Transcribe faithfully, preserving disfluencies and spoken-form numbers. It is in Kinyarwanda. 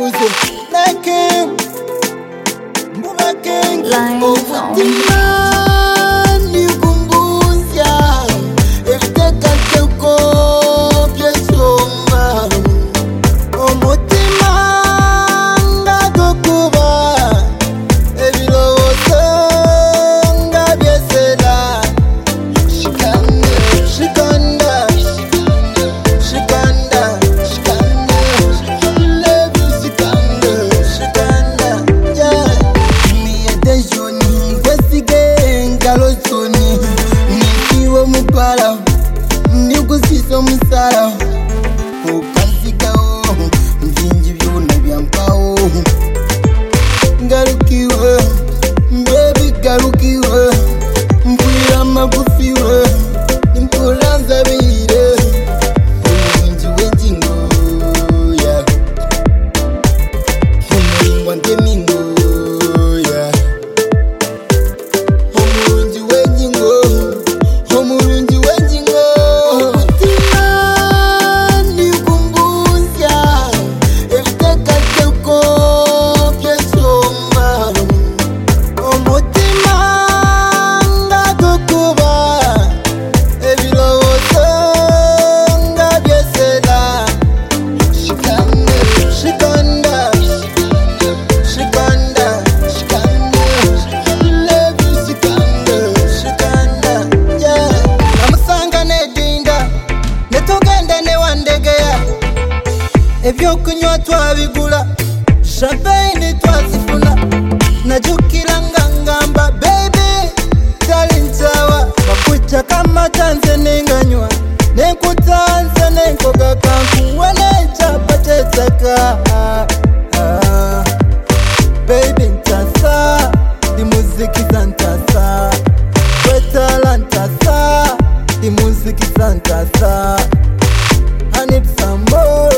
Mbuze Nakim Mbuba King Ovutima Nikumbusya Eviteka teko Piesomba Omutima Ngagokuba Ebilowoso Ngabyesela Shikanda Shikanda Shikanda Shikanda Love you Shikanda Shikanda Yeah Me attention Investigate Galosoni Nikiwa mupala Nikusisa musala Ukansikao Mvinji vyuna vyampao Garukiwe Baby garukiwe Mpwira mabufiwe Mpulanza bire Umwinji wenjingo Yeah Umwinji wandemingo Yeah Umwinji wenjingo Umwinji wenjingo Omutima nikumbusya Eviteka teko Piesomba Omutima ngagokuba Ebilowoso ngabyesela Shikanda Shikanda Shikanda Shikanda Love you Shikanda Shikanda Yeah Amusanga nedinda Netugenda newandegeya Ebyokunywa twabigula Champagne twazifuna Najukira ngangamba baby talintawa Bakucha kama tanze nenganywa Nekutanze nenkoga kankuwa Nenchapa tetaka Ah, Baby ntasa Di muziki zantasa Wetala ntasa Di muziki zantasa I need some more